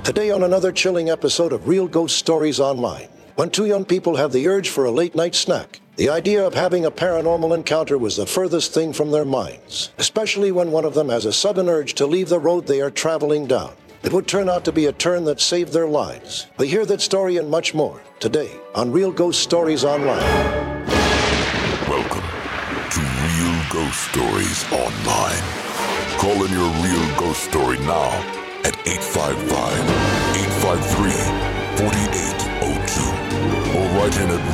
Today on another chilling episode of Real Ghost Stories Online, when two young people have the urge for a late-night snack, the idea of having a paranormal encounter was the furthest thing from their minds, especially when one of them has a sudden urge to leave the road they are traveling down. It would turn out to be a turn that saved their lives. We hear that story and much more today on Real Ghost Stories Online. Welcome to Real Ghost Stories Online. Call in your real ghost story now at 855-853-4802 or write in at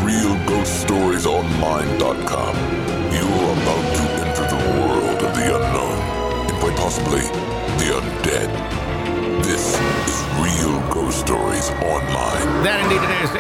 realghoststoriesonline.com. You are about to enter the world of the unknown and quite possibly the undead. This is Real Ghost Stories Online. That indeed it is.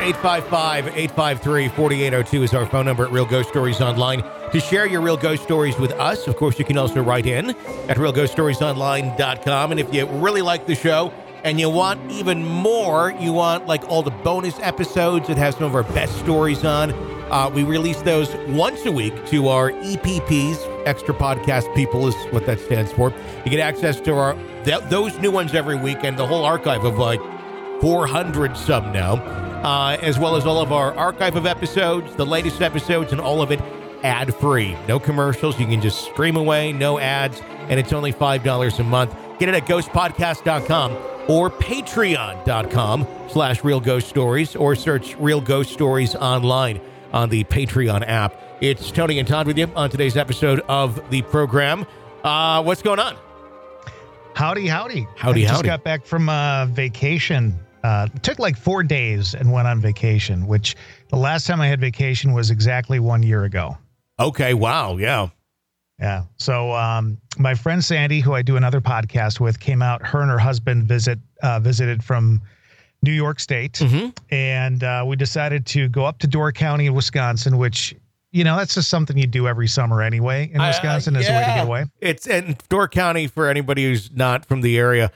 855-853-4802 is our phone number at Real Ghost Stories Online. To share your real ghost stories with us, of course, you can also write in at realghoststoriesonline.com. And if you really like the show and you want even more, you want like all the bonus episodes that have some of our best stories on, we release those once a week to our EPPs, Extra Podcast People is what that stands for. You get access to those new ones every week and the whole archive of like 400 some now, as well as all of our archive of episodes, the latest episodes, and all of it ad-free. No commercials. You can just stream away, no ads, and it's only $5 a month. Get it at ghostpodcast.com or patreon.com/Real Ghost Stories, or search Real Ghost Stories Online on the Patreon app. It's Tony and Todd with you on today's episode of the program. What's going on? Howdy. Howdy. Just got back from vacation. It took like 4 days and went on vacation, which the last time I had vacation was exactly 1 year ago. Okay. Wow. Yeah. Yeah. So my friend Sandy, who I do another podcast with, came out. Her and her husband visited from New York State. And we decided to go up to Door County in Wisconsin, which, you know, that's just something you do every summer anyway in Wisconsin as a way to get away. And Door County, for anybody who's not from the area,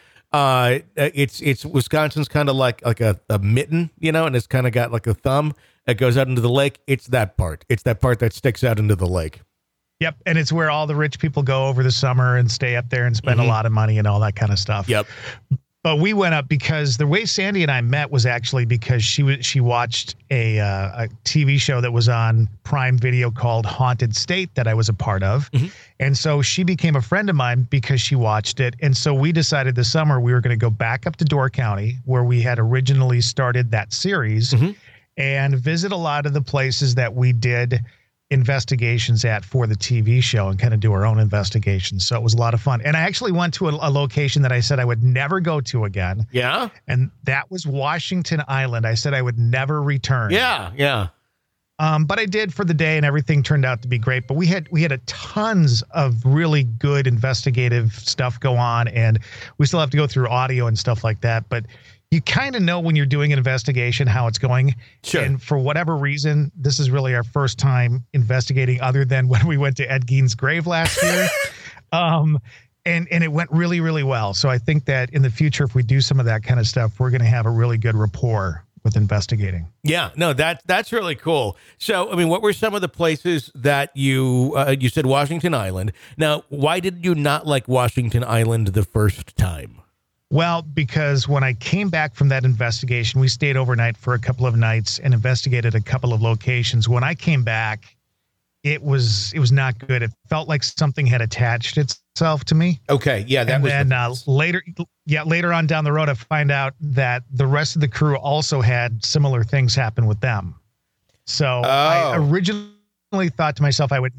it's Wisconsin's kind of like a mitten, you know, and it's kind of got like a thumb that goes out into the lake. It's that part that sticks out into the lake. Yep. And it's where all the rich people go over the summer and stay up there and spend a lot of money and all that kind of stuff. Yep. But we went up because the way Sandy and I met was actually because she watched a TV show that was on Prime Video called Haunted State that I was a part of. And so she became a friend of mine because she watched it. And so we decided this summer we were going to go back up to Door County where we had originally started that series and visit a lot of the places that we did investigations at for the TV show and kind of do our own investigations. So it was a lot of fun. And I actually went to a location that I said I would never go to again. Yeah. And that was Washington Island. I said I would never return. Yeah. But I did for the day and everything turned out to be great. But we had a tons of really good investigative stuff go on, and we still have to go through audio and stuff like that. But you kind of know when you're doing an investigation how it's going. Sure. And for whatever reason, this is really our first time investigating other than when we went to Ed Gein's grave last year. And it went really, really well. So I think that in the future, if we do some of that kind of stuff, we're going to have a really good rapport with investigating. Yeah, no, that's really cool. So, I mean, what were some of the places that you said Washington Island. Now, why did you not like Washington Island the first time? Well, because when I came back from that investigation, we stayed overnight for a couple of nights and investigated a couple of locations. When I came back, it was not good. It felt like something had attached itself to me. Okay, yeah, that and was then later on down the road, I find out that the rest of the crew also had similar things happen with them. So I originally thought to myself I would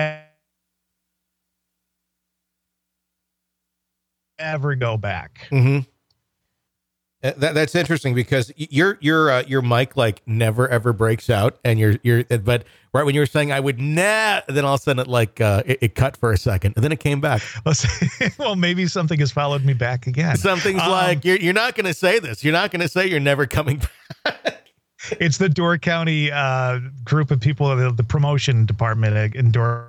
never go back. That's interesting because your mic like never ever breaks out, and but right when you were saying I would then all of a sudden it cut for a second and then it came back. Well, maybe something has followed me back again. Something's like you're not going to say this. You're not going to say you're never coming back. It's the Door County group of people, the promotion department in Door.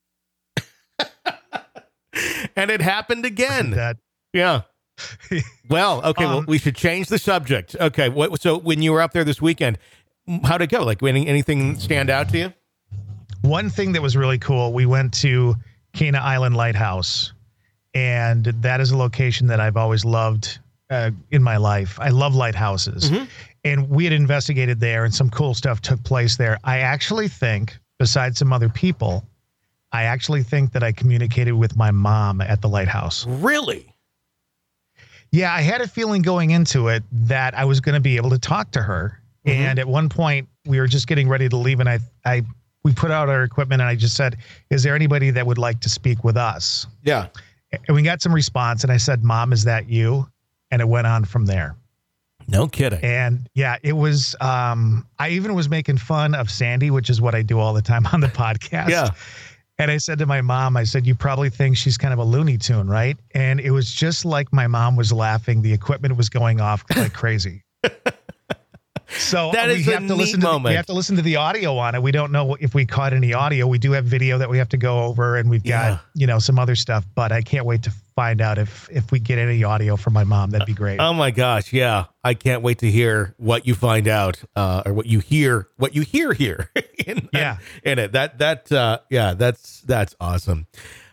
And it happened again. Yeah. Well, okay. Well, we should change the subject. Okay. So when you were up there this weekend, how'd it go? Like anything stand out to you? One thing that was really cool, we went to Cana Island Lighthouse, and that is a location that I've always loved in my life. I love lighthouses. And we had investigated there, and some cool stuff took place there. I actually think, besides some other people, I actually think that I communicated with my mom at the lighthouse. Really? Yeah, I had a feeling going into it that I was going to be able to talk to her. And at one point, we were just getting ready to leave, and we put out our equipment, and I just said, is there anybody that would like to speak with us? Yeah. And we got some response, and I said, Mom, is that you? And it went on from there. No kidding. And yeah, it was, I even was making fun of Sandy, which is what I do all the time on the podcast. Yeah. And I said to my mom, I said, you probably think she's kind of a Looney Tune, right? And it was just like my mom was laughing. The equipment was going off like crazy. So that is a neat moment. We have to listen to the audio on it. We don't know if we caught any audio. We do have video that we have to go over, and we've got, some other stuff, but I can't wait to find out if we get any audio from my mom. That'd be great. Oh my gosh. Yeah. I can't wait to hear what you find out, or what you hear here in it. That's awesome.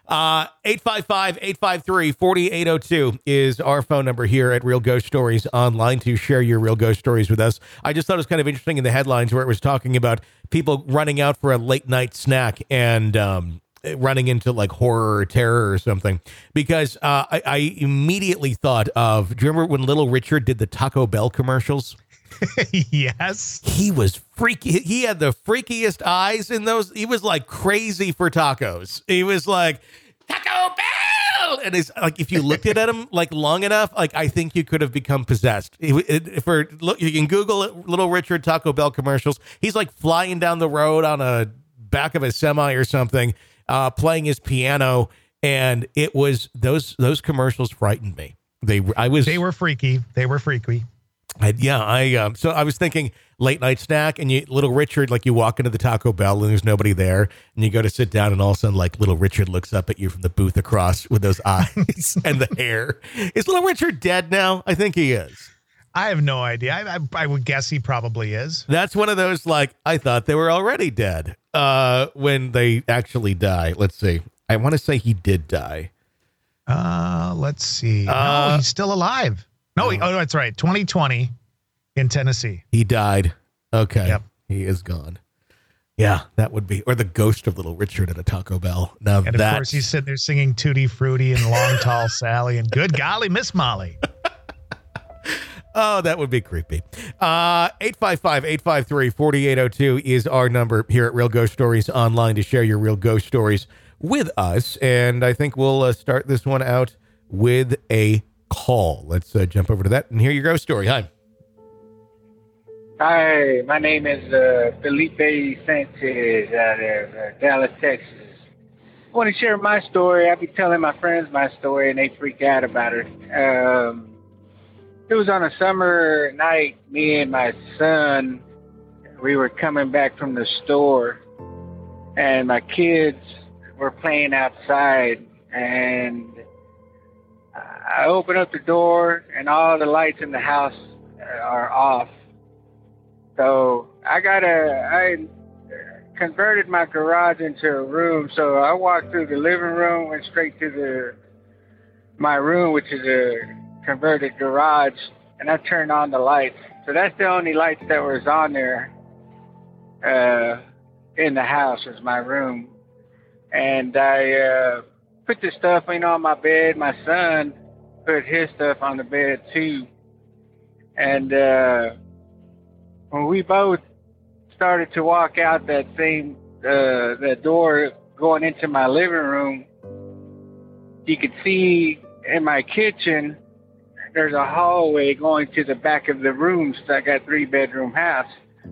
855-853-4802 is our phone number here at Real Ghost Stories Online to share your real ghost stories with us. I just thought it was kind of interesting in the headlines where it was talking about people running out for a late night snack and running into like horror or terror or something, because I immediately thought of, do you remember when Little Richard did the Taco Bell commercials? Yes. He was freaky. He had the freakiest eyes in those. He was like crazy for tacos. He was like, Taco Bell! And it's like, if you looked at him like long enough, like I think you could have become possessed. You can Google it, Little Richard Taco Bell commercials. He's like flying down the road on a back of a semi or something, playing his piano. And it was, those commercials frightened me. They were freaky. They were freaky. So I was thinking late night snack, and Little Richard, like you walk into the Taco Bell and there's nobody there, and you go to sit down, and all of a sudden, like Little Richard looks up at you from the booth across with those eyes and the hair. Is Little Richard dead now? I think he is. I have no idea. I would guess he probably is. That's one of those, like, I thought they were already dead when they actually die. Let's see. I want to say he did die. Let's see. No, he's still alive. No, that's right. 2020 in Tennessee. He died. Okay. Yep. He is gone. Yeah, that would be, or the ghost of Little Richard at a Taco Bell. And of course, he's sitting there singing Tutti Frutti and Long Tall Sally and Good Golly, Miss Molly. Oh, that would be creepy. 855-853-4802 is our number here at Real Ghost Stories Online to share your real ghost stories with us. And I think we'll start this one out with a call. Let's jump over to that and hear your ghost story. Hi. Hi, my name is Felipe Sanchez out of Dallas, Texas. I want to share my story. I'll be telling my friends my story, and they freak out about it. It was on a summer night. Me and my son, we were coming back from the store, and my kids were playing outside, and I open up the door, and all the lights in the house are off. So I converted my garage into a room. So I walked through the living room, went straight to my room, which is a converted garage, and I turned on the lights. So that's the only lights that was on there in the house, was my room. And I put the stuff on my bed. My son put his stuff on the bed too. And when we both started to walk out that door going into my living room, you could see in my kitchen, there's a hallway going to the back of the rooms. I got a 3-bedroom house.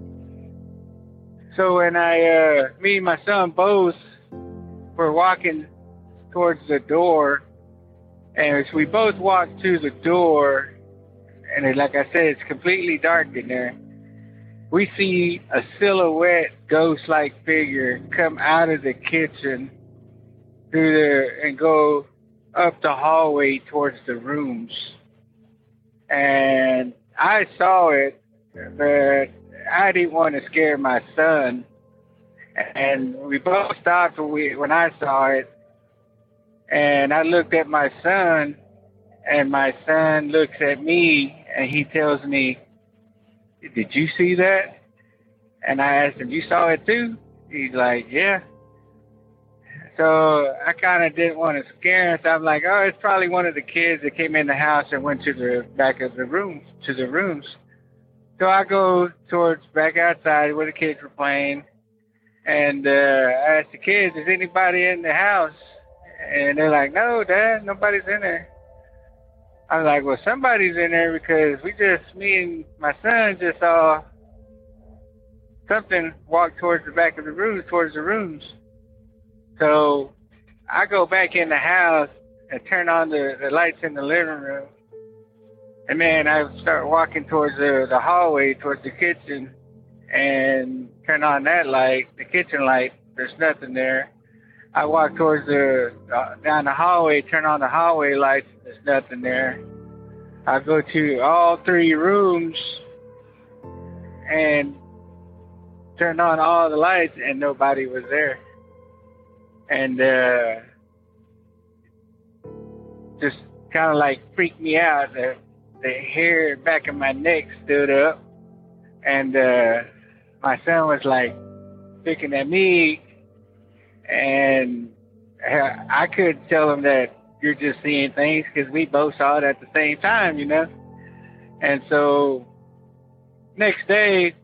So when me and my son both were walking towards the door, and as we both walked to the door, and like I said, it's completely dark in there, we see a silhouette, ghost-like figure come out of the kitchen through there and go up the hallway towards the rooms. And I saw it, but I didn't want to scare my son. And we both stopped when I saw it. And I looked at my son, And my son looks at me and he tells me, "Did you see that?" And I asked him, "You saw it too?" He's like, "Yeah." So I kind of didn't want to scare him. So I'm like, "Oh, it's probably one of the kids that came in the house and went to the back of the room, to the rooms." So I go towards back outside where the kids were playing. And I asked the kids, "Is anybody in the house?" And they're like, "No, Dad, nobody's in there." I was like, "Well, somebody's in there because me and my son just saw something walk towards the back of the room, towards the rooms." So I go back in the house and turn on the lights in the living room. And man, I start walking towards the hallway, towards the kitchen, and turn on that light, the kitchen light. There's nothing there. I walk towards down the hallway, turn on the hallway lights. There's nothing there. I go to all 3 rooms and turn on all the lights, and nobody was there. And just kind of like freaked me out. The hair back of my neck stood up, and my son was like looking at me, and I couldn't tell him that you're just seeing things because we both saw it at the same time, you know. And so next day,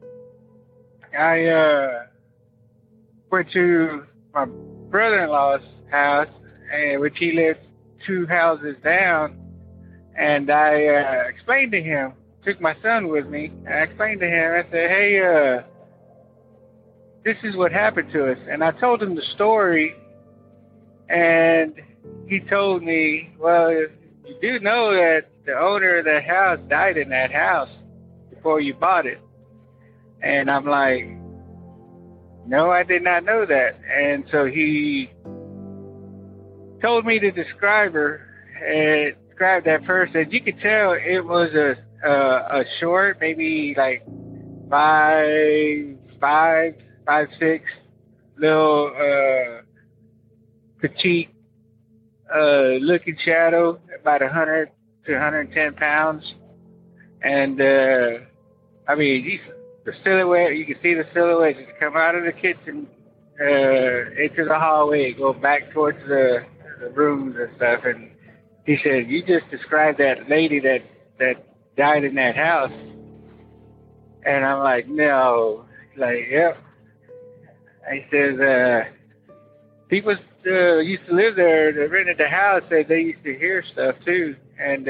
I went to my brother-in-law's house, which he lived 2 houses down, and I explained to him, took my son with me, and I explained to him, I said, "Hey, this is what happened to us." And I told him the story, and he told me, "Well, you do know that the owner of that house died in that house before you bought it." And I'm like, "No, I did not know that." And so he told me to describe her and describe that person. You could tell it was a short, maybe like 5'6", little petite looking shadow, about 100 to 110 pounds. And I mean, the silhouette, you can see the silhouette just come out of the kitchen into the hallway, go back towards the rooms and stuff. And he said, "You just described that lady that died in that house." And I'm like, "No." He's like, "Yep." He says, people used to live there, they rented the house, said they used to hear stuff too. And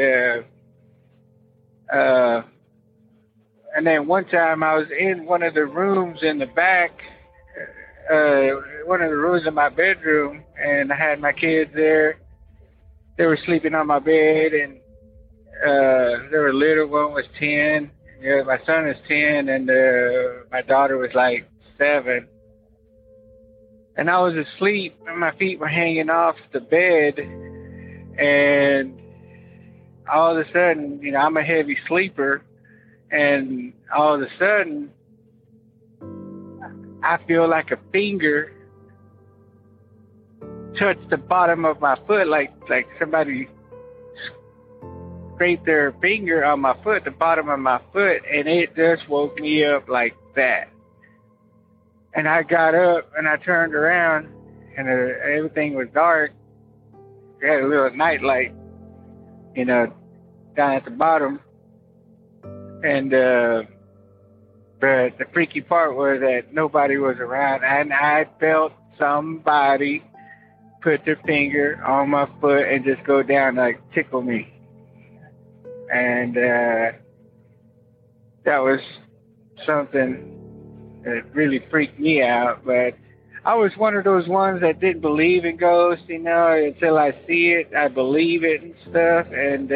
then one time I was in one of the rooms in the back, one of the rooms in my bedroom, and I had my kids there. They were sleeping on my bed, and they were little. One was 10. Yeah, my son is 10, and my daughter was like 7. And I was asleep, and my feet were hanging off the bed, and all of a sudden, you know, I'm a heavy sleeper, and all of a sudden, I feel like a finger touch the bottom of my foot, like somebody scraped their finger on my foot, the bottom of my foot, and it just woke me up like that. And I got up and I turned around, and everything was dark. We had a little night light, you know, down at the bottom. And but the freaky part was that nobody was around, and I felt somebody put their finger on my foot and just go down, like tickle me. And that was something that really freaked me out. But I was one of those ones that didn't believe in ghosts, you know, until I see it, I believe it and stuff. And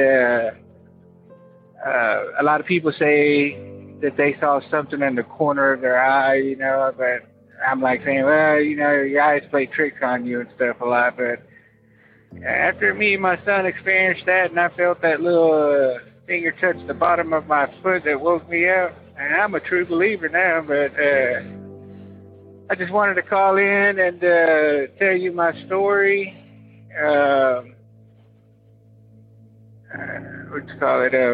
a lot of people say that they saw something in the corner of their eye, you know, but I'm like saying, well, you know, your eyes play tricks on you and stuff a lot. But after me and my son experienced that, and I felt that little finger touch the bottom of my foot that woke me up, and I'm a true believer now. But I just wanted to call in and tell you my story. what you call it,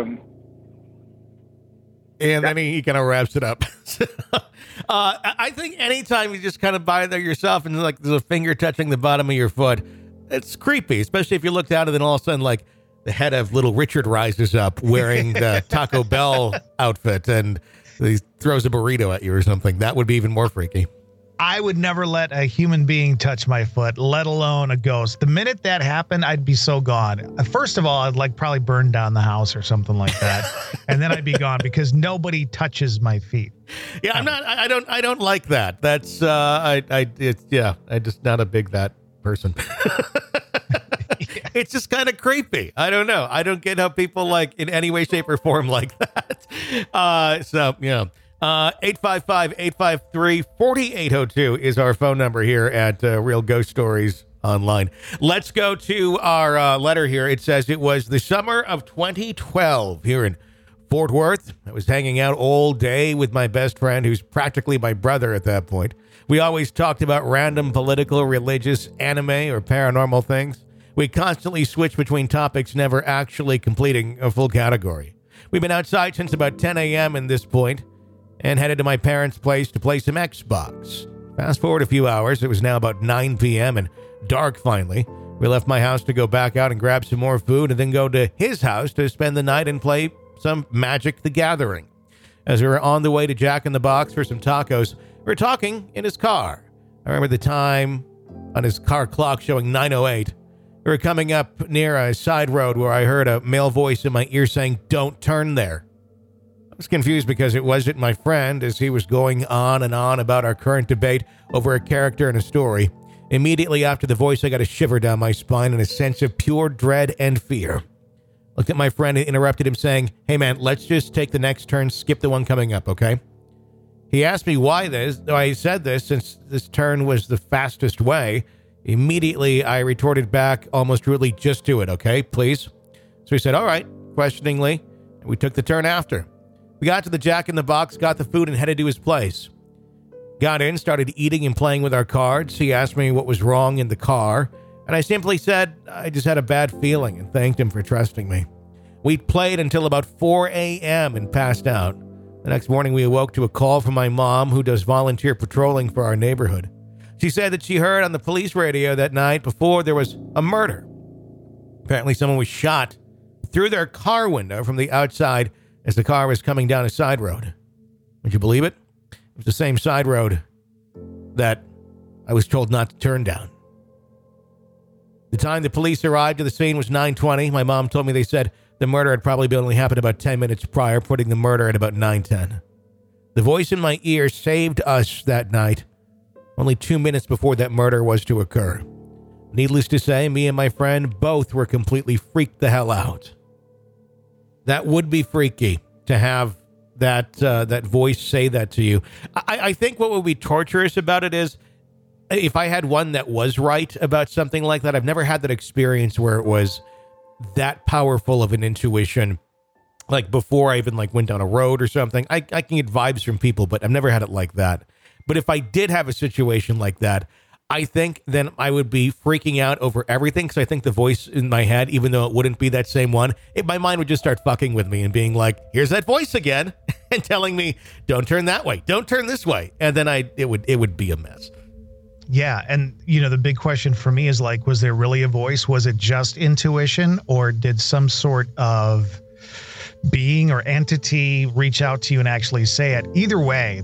and then he kind of wraps it up. I think anytime you just kind of by there yourself and like there's a finger touching the bottom of your foot, it's creepy, especially if you look down and then all of a sudden like the head of little Richard rises up wearing the Taco Bell outfit and he throws a burrito at you or something. That would be even more freaky. I would never let a human being touch my foot, let alone a ghost. The minute that happened, I'd be so gone. First of all, I'd like probably burn down the house or something like that. And then I'd be gone because nobody touches my feet. Yeah, I don't like that. That's, I'm just not a big that person. It's just kind of creepy. I don't know. I don't get how people like in any way, shape or form like that. 855-853-4802 is our phone number here at Real Ghost Stories Online. Let's go to our letter here. It says it was the summer of 2012 here in Fort Worth. I was hanging out all day with my best friend, who's practically my brother at that point. We always talked about random political, religious, anime, or paranormal things. We constantly switched between topics, never actually completing a full category. We've been outside since about 10 a.m. at this point, and headed to my parents' place to play some Xbox. Fast forward a few hours, it was now about 9 p.m. and dark finally. We left my house to go back out and grab some more food and then go to his house to spend the night and play some Magic the Gathering. As we were on the way to Jack in the Box for some tacos, we were talking in his car. I remember the time on his car clock showing 9:08. We were coming up near a side road where I heard a male voice in my ear saying, "Don't turn there." I was confused because it wasn't my friend, as he was going on and on about our current debate over a character and a story. Immediately after the voice, I got a shiver down my spine and a sense of pure dread and fear. Looked at my friend and interrupted him saying, "Hey man, let's just take the next turn, skip the one coming up, okay?" He asked me why I said this since this turn was the fastest way. Immediately, I retorted back almost rudely, "Just do it, okay, please?" So he said, "All right," questioningly, and we took the turn after. We got to the Jack in the Box, got the food, and headed to his place. Got in, started eating and playing with our cards. He asked me what was wrong in the car, and I simply said I just had a bad feeling and thanked him for trusting me. We played until about 4 a.m. and passed out. The next morning, we awoke to a call from my mom, who does volunteer patrolling for our neighborhood. She said that she heard on the police radio that night before there was a murder. Apparently, someone was shot through their car window from the outside as the car was coming down a side road. Would you believe it? It was the same side road that I was told not to turn down. The time the police arrived at the scene was 9:20. My mom told me they said the murder had probably only happened about 10 minutes prior, putting the murder at about 9:10. The voice in my ear saved us that night, only 2 minutes before that murder was to occur. Needless to say, me and my friend both were completely freaked the hell out. That would be freaky to have that voice say that to you. I think what would be torturous about it is if I had one that was right about something like that. I've never had that experience where it was that powerful of an intuition. Like before I even like went down a road or something. I can get vibes from people, but I've never had it like that. But if I did have a situation like that, I think then I would be freaking out over everything, because I think the voice in my head, even though it wouldn't be that same one, my mind would just start fucking with me and being like, "Here's that voice again," and telling me, "Don't turn that way, don't turn this way," and then it would be a mess. Yeah, and the big question for me is like, was there really a voice? Was it just intuition, or did some sort of being or entity reach out to you and actually say it? Either way,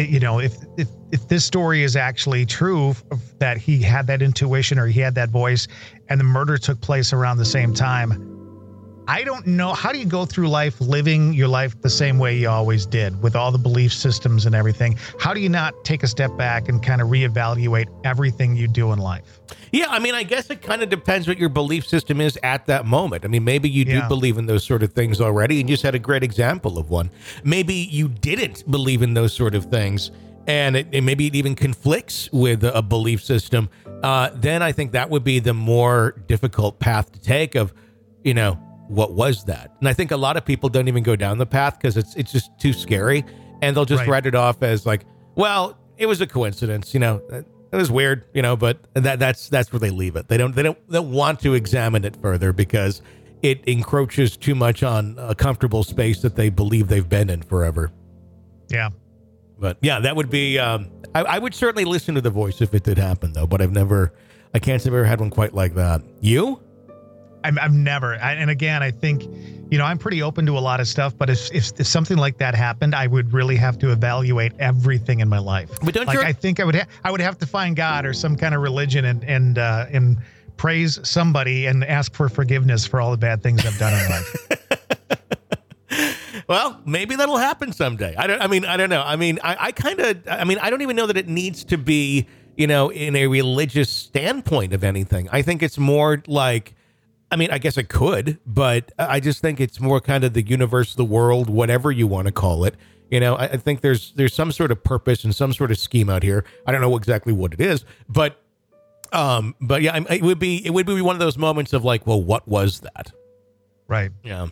if this story is actually true, that he had that intuition or he had that voice and the murder took place around the same time, I don't know. How do you go through life living your life the same way you always did with all the belief systems and everything? How do you not take a step back and kind of reevaluate everything you do in life? Yeah, I mean, I guess it kind of depends what your belief system is at that moment. I mean, maybe you do believe in those sort of things already and you just had a great example of one. Maybe you didn't believe in those sort of things and maybe it even conflicts with a belief system. Then I think that would be the more difficult path to take of, what was that? And I think a lot of people don't even go down the path because it's just too scary, and they'll just write it off as like, well, it was a coincidence, it was weird, but that's where they leave it. They don't want to examine it further because it encroaches too much on a comfortable space that they believe they've been in forever. Yeah. But yeah, that would be, I would certainly listen to The Voice if it did happen though, but I can't say I've ever had one quite like that. You? I've never. And again, I think, I'm pretty open to a lot of stuff, but if something like that happened, I would really have to evaluate everything in my life. But don't I think I would have to find God or some kind of religion and praise somebody and ask for forgiveness for all the bad things I've done in life. Well, maybe that'll happen someday. I don't know. I don't even know that it needs to be, in a religious standpoint of anything. I think it's more like, I guess it could, but I just think it's more kind of the universe, the world, whatever you want to call it. I think there's some sort of purpose and some sort of scheme out here. I don't know exactly what it is, but yeah, it would be one of those moments of like, well, what was that? Right. Yeah.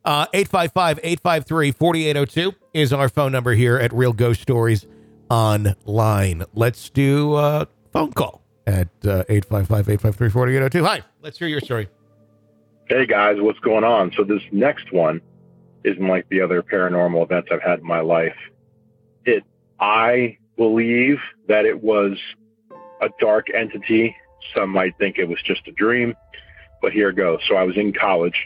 855-853-4802 is our phone number here at Real Ghost Stories Online. Let's do a phone call at 855-853-4802. Hi, let's hear your story. Hey guys, what's going on? So this next one isn't like the other paranormal events I've had in my life. I believe that it was a dark entity. Some might think it was just a dream, but here it goes. So I was in college,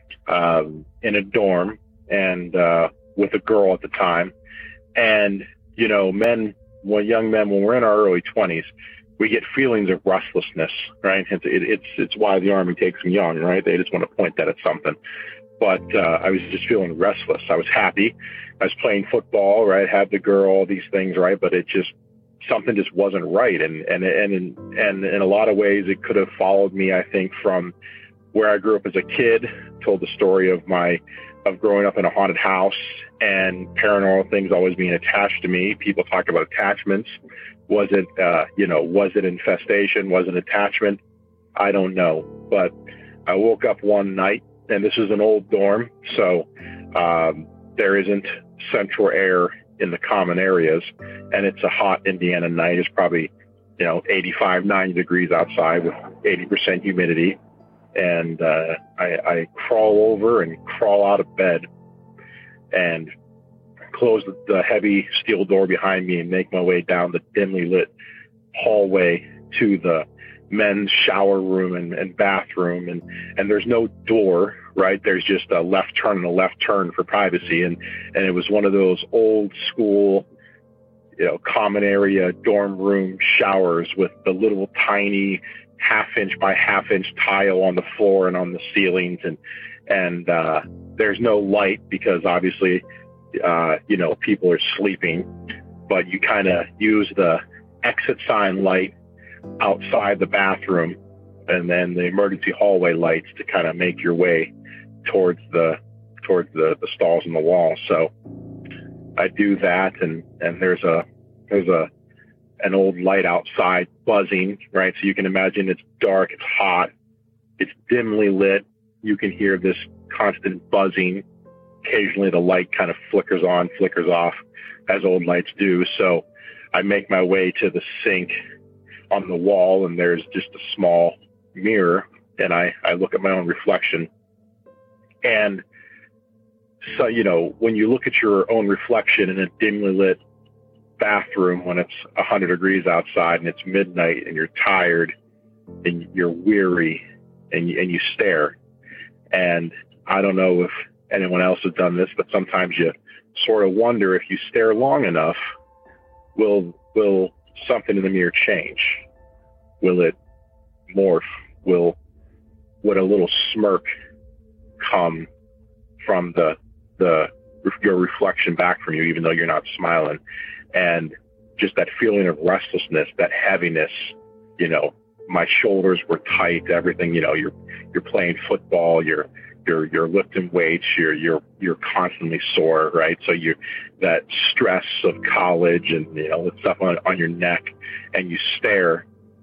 in a dorm and, with a girl at the time. And, young men, when we're in our early 20s, we get feelings of restlessness, right? It's why the Army takes them young, right? They just want to point that at something. But I was just feeling restless. I was happy. I was playing football, right? Had the girl, all these things, right? But something just wasn't right. And in a lot of ways, it could have followed me, I think, from where I grew up as a kid. Told the story of growing up in a haunted house and paranormal things always being attached to me. People talk about attachments. Was it infestation? Was it attachment? I don't know. But I woke up one night, and this is an old dorm, so there isn't central air in the common areas, and it's a hot Indiana night. It's probably, 85, 90 degrees outside with 80% humidity. And I crawl over and crawl out of bed and close the heavy steel door behind me and make my way down the dimly lit hallway to the men's shower room and bathroom. And there's no door, right? There's just a left turn and a left turn for privacy. And it was one of those old school, common area dorm room showers with the little tiny 1/2 by 1/2 tile on the floor and on the ceilings. And there's no light because obviously, people are sleeping, but you kind of use the exit sign light outside the bathroom and then the emergency hallway lights to kind of make your way towards the stalls in the wall. So I do that, and there's an old light outside buzzing, right? So you can imagine it's dark, it's hot, it's dimly lit. You can hear this constant buzzing. Occasionally the light kind of flickers on, flickers off, as old lights do. So I make my way to the sink on the wall, and there's just a small mirror, and I look at my own reflection. And so, when you look at your own reflection in a dimly lit bathroom when it's 100 degrees outside and it's midnight and you're tired and you're weary and you stare. And I don't know if anyone else has done this, but sometimes you sort of wonder if you stare long enough, will something in the mirror change? Will it morph? Would a little smirk come from your reflection back from you, even though you're not smiling? And just that feeling of restlessness, that heaviness, my shoulders were tight, everything, you're playing football, you're lifting weights, you're constantly sore, right? So that stress of college and, the stuff on your neck, and you stare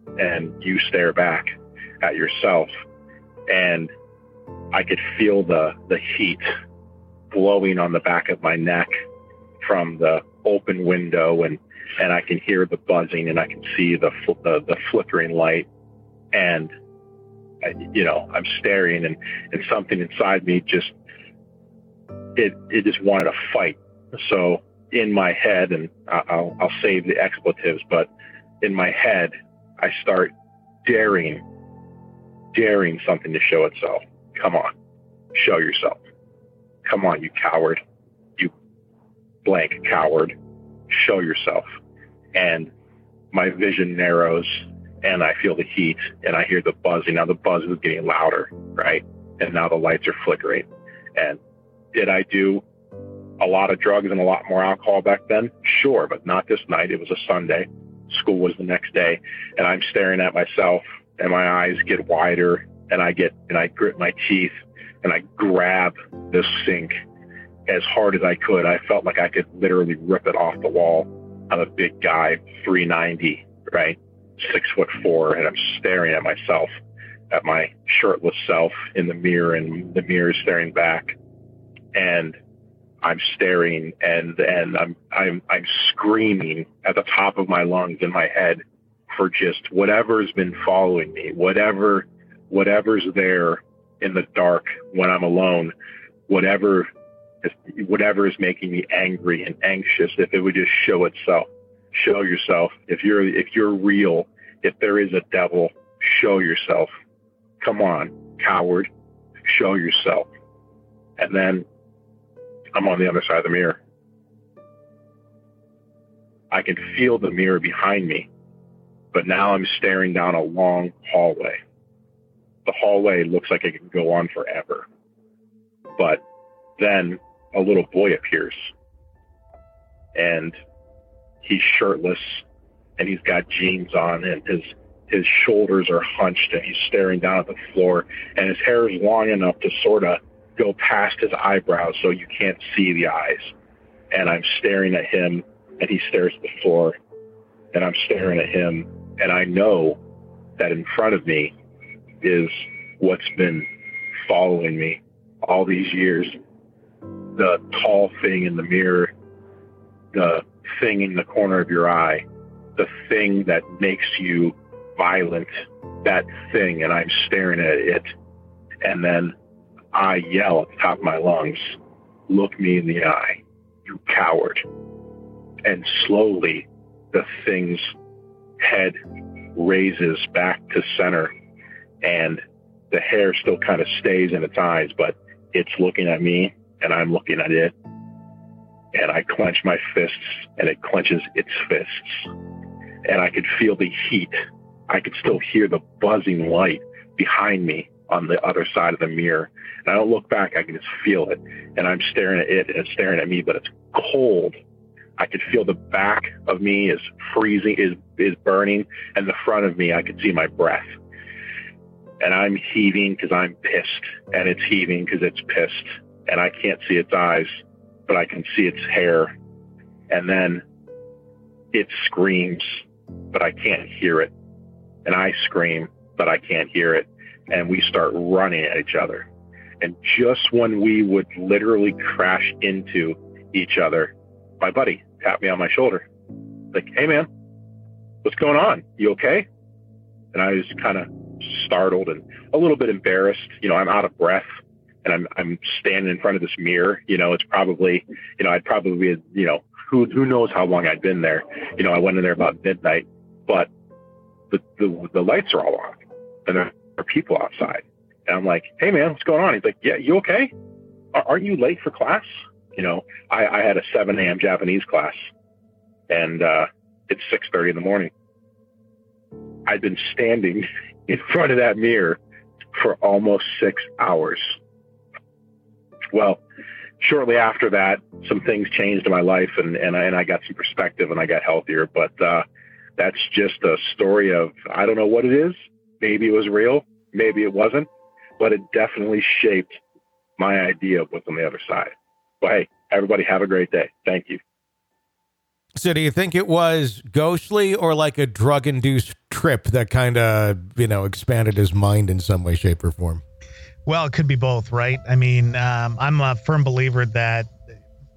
back at yourself. And I could feel the heat blowing on the back of my neck from the open window, and I can hear the buzzing, and I can see the flickering light. And I'm staring, and something inside me just wanted to fight. So in my head, and I'll save the expletives, but in my head, I start daring something to show itself. Come on, show yourself. Come on, you coward, you blank coward, show yourself. And my vision narrows, and I feel the heat, and I hear the buzzing. Now the buzz is getting louder, right? And now the lights are flickering. And did I do a lot of drugs and a lot more alcohol back then? Sure, but not this night. It was a Sunday. School was the next day, and I'm staring at myself, and my eyes get wider, and I grit my teeth, and I grab this sink as hard as I could. I felt like I could literally rip it off the wall. I'm a big guy, 390, right? 6'4", and I'm staring at myself, at my shirtless self in the mirror, and the mirror is staring back, and I'm staring, and I'm screaming at the top of my lungs in my head for just whatever's been following me, whatever's there in the dark when I'm alone, whatever is making me angry and anxious. If it would just show itself, show yourself. If you're real, if there is a devil, show yourself. Come on, coward, show yourself. And then I'm on the other side of the mirror. I can feel the mirror behind me, but now I'm staring down a long hallway. The hallway looks like it can go on forever. But then a little boy appears, and he's shirtless, and he's got jeans on, and his shoulders are hunched, and he's staring down at the floor, and his hair is long enough to sort of go past his eyebrows so you can't see the eyes. And I'm staring at him, and he stares at the floor, and I'm staring at him, and I know that in front of me is what's been following me all these years. The tall thing in the mirror, the thing in the corner of your eye, the thing that makes you violent, that thing, and I'm staring at it. And then I yell at the top of my lungs, look me in the eye, you coward. And slowly the thing's head raises back to center, and the hair still kind of stays in its eyes, but it's looking at me and I'm looking at it. And I clench my fists, and it clenches its fists. And I could feel the heat. I could still hear the buzzing light behind me on the other side of the mirror. And I don't look back, I can just feel it. And I'm staring at it, and it's staring at me, but it's cold. I could feel the back of me is freezing, is burning, and the front of me, I could see my breath. And I'm heaving because I'm pissed, and it's heaving because it's pissed. And I can't see its eyes, but I can see its hair. And then it screams, but I can't hear it. And I scream, but I can't hear it. And we start running at each other. And just when we would literally crash into each other, my buddy tapped me on my shoulder. Like, hey man, what's going on? You okay? And I was kind of startled and a little bit embarrassed. I'm out of breath, and I'm standing in front of this mirror. It's probably, I'd probably be, who knows how long I'd been there. I went in there about midnight, but the lights are all on, and there are people outside. And I'm like, hey man, what's going on? He's like, yeah, you okay? Aren't you late for class? I had a 7 a.m. Japanese class, and it's 6:30 in the morning. I'd been standing in front of that mirror for almost 6 hours. Well, shortly after that, some things changed in my life, and I got some perspective, and I got healthier. But that's just a story of, I don't know what it is. Maybe it was real, maybe it wasn't, but it definitely shaped my idea of what's on the other side. Well, hey, everybody have a great day. Thank you. So do you think it was ghostly or like a drug-induced trip that kind of, expanded his mind in some way, shape, or form? Well, it could be both, right? I mean, I'm a firm believer that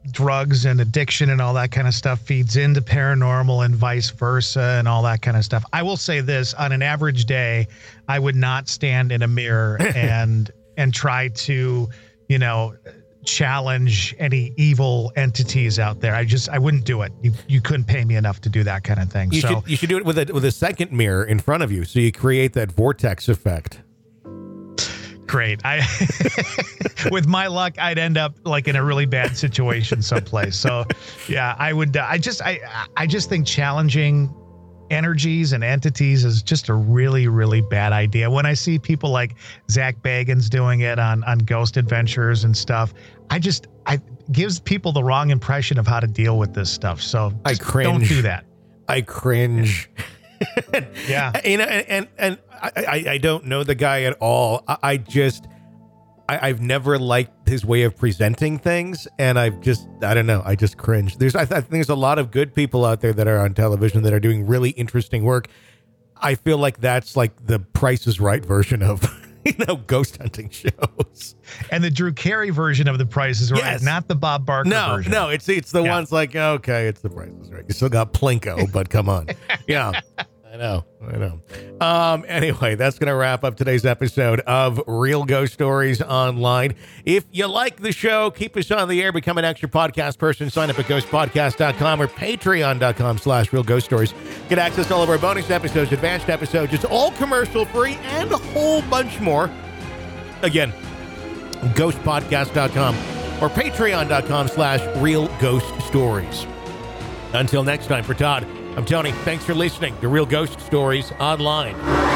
drugs and addiction and all that kind of stuff feeds into paranormal and vice versa and all that kind of stuff. I will say this, on an average day, I would not stand in a mirror and try to, challenge any evil entities out there. I wouldn't do it. You couldn't pay me enough to do that kind of thing. You should do it with a second mirror in front of you, so you create that vortex effect. Great. With my luck, I'd end up like in a really bad situation someplace. So yeah, I would, I just think challenging energies and entities is just a really, really bad idea. When I see people like Zach Bagans doing it on Ghost Adventures and stuff, I gives people the wrong impression of how to deal with this stuff. So I cringe. Don't do that. I cringe. Yeah. And I don't know the guy at all. I've never liked his way of presenting things, and I don't know. I just cringe. I think there's a lot of good people out there that are on television that are doing really interesting work. I feel like that's like the Price is Right version of, ghost hunting shows. And the Drew Carey version of the Price is Right, yes. Not the Bob Barker version. No, it's the ones like, okay, it's the Price is Right. You still got Plinko, but come on. Yeah. I know. Anyway, that's going to wrap up today's episode of Real Ghost Stories Online. If you like the show, keep us on the air, become an extra podcast person, sign up at ghostpodcast.com or patreon.com/Real Ghost Stories. Get access to all of our bonus episodes, advanced episodes. It's all commercial free and a whole bunch more. Again, ghostpodcast.com or patreon.com/Real Ghost Stories. Until next time, for Todd, I'm Tony. Thanks for listening to Real Ghost Stories Online.